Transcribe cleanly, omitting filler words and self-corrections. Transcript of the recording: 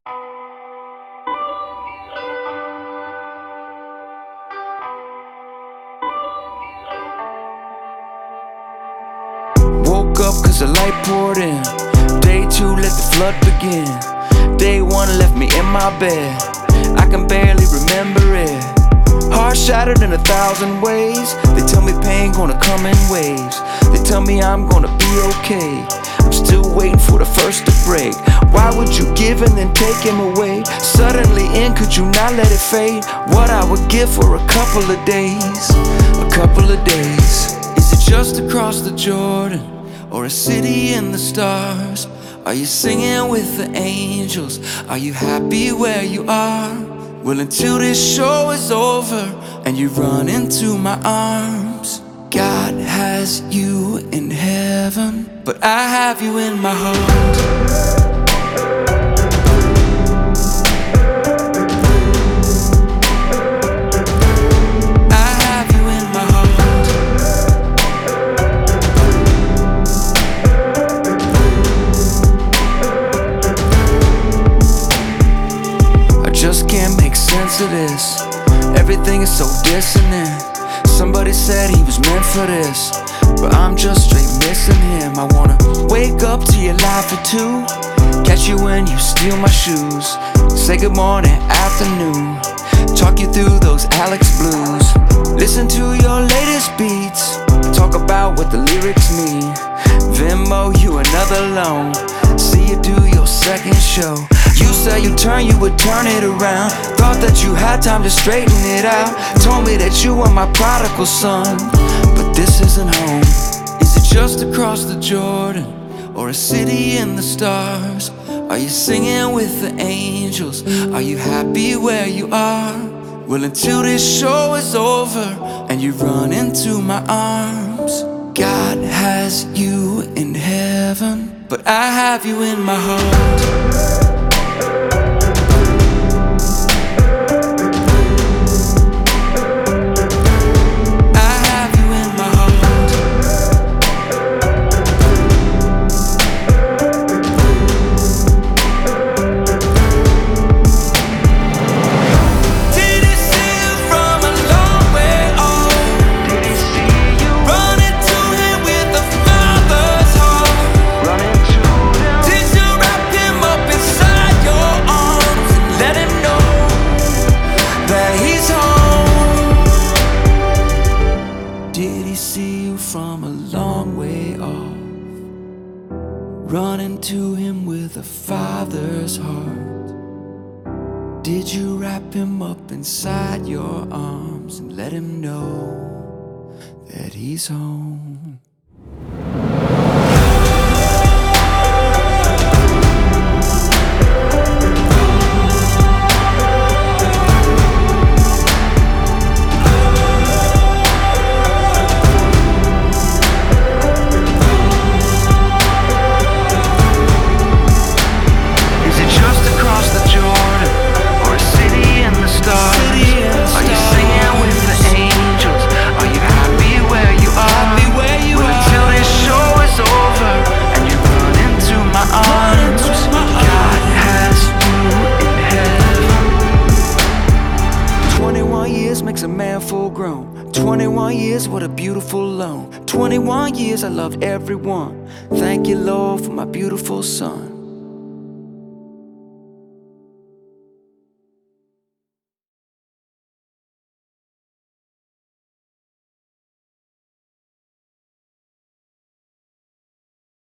Woke up cause the light poured in. Day 2, let the flood begin. Day 1 left me in my bed. I can barely remember it. Heart shattered in 1,000 ways. They tell me pain gonna come in waves. They tell me I'm gonna be okay. I'm still waiting for the first to break. Why would you give and then take him away? Suddenly in, could you not let it fade? What I would give for a couple of days. A couple of days. Is it just across the Jordan, or a city in the stars? Are you singing with the angels? Are you happy where you are? Well, until this show is over and you run into my arms, God has you in heaven, but I have you in my heart. Just can't make sense of this. Everything is so dissonant. Somebody said he was meant for this, but I'm just straight missing him. I wanna wake up to your life for 2, catch you when you steal my shoes, say good morning, afternoon, talk you through those Alex blues, listen to your latest beats, talk about what the lyrics mean, Venmo you another loan, see you do your second show. You said you would turn it around. Thought that you had time to straighten it out. Told me that you were my prodigal son, but this isn't home. Is it just across the Jordan, or a city in the stars? Are you singing with the angels? Are you happy where you are? Well, until this show is over and you run into my arms, God has you in heaven, but I have you in my heart. Did he see you from a long way off? Running to him with a father's heart. Did you wrap him up inside your arms and let him know that he's home? Makes a man full grown. 21 years, what a beautiful loan. 21 years, I loved everyone. Thank you, Lord, for my beautiful son.